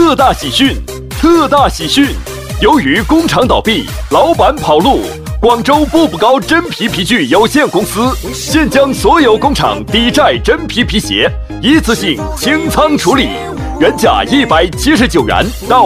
特大喜讯！特大喜讯！由于工厂倒闭，老板跑路，广州步步高真皮皮具有限公司现将所有工厂抵债真皮皮鞋一次性清仓处理，原价179元到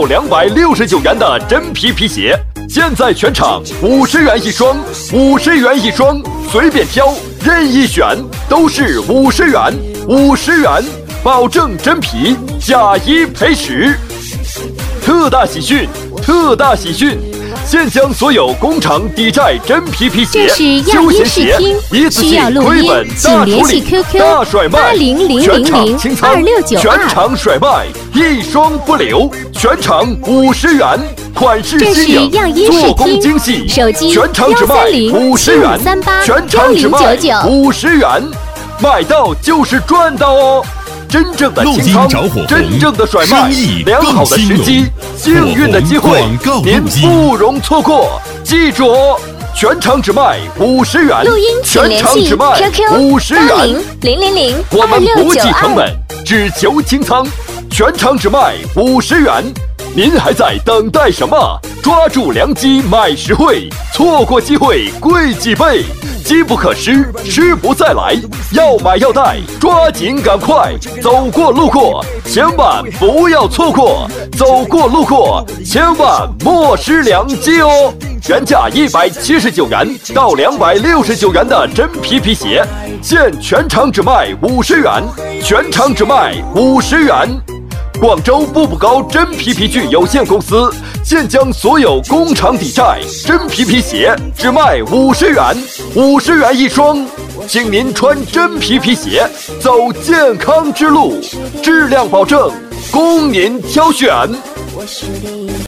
269元的真皮皮鞋，现在全场50元一双，50元一双，随便挑，任意选，都是50元，50元，保证真皮，假一赔10。特大喜讯！特大喜讯！现将所有工厂抵债真皮皮鞋、休闲鞋一次性亏本大处理、大甩卖，全场清仓，全场甩卖，一双不留，全场50元，款式新颖，做工精细，全场只卖50元，全场只卖50元，买到就是赚到哦！真正的清仓，真正的甩卖，良好的时机，幸运的机会，您不容错过。记住哦，全场只卖50元，全场只卖50元，000我们不计成本，只求清仓，全场只卖50元。您还在等待什么？抓住良机买实惠，错过机会贵几倍。机不可失，失不再来，要买要带，抓紧赶快！走过路过，千万不要错过！走过路过，千万莫失良机哦！原价179元到269元的真皮皮鞋，现全场只卖50元，全场只卖50元。广州步步高真皮皮具有限公司现将所有工厂抵债真皮皮鞋只卖50元，50元一双，请您穿真皮皮鞋走健康之路，质量保证，供您挑选。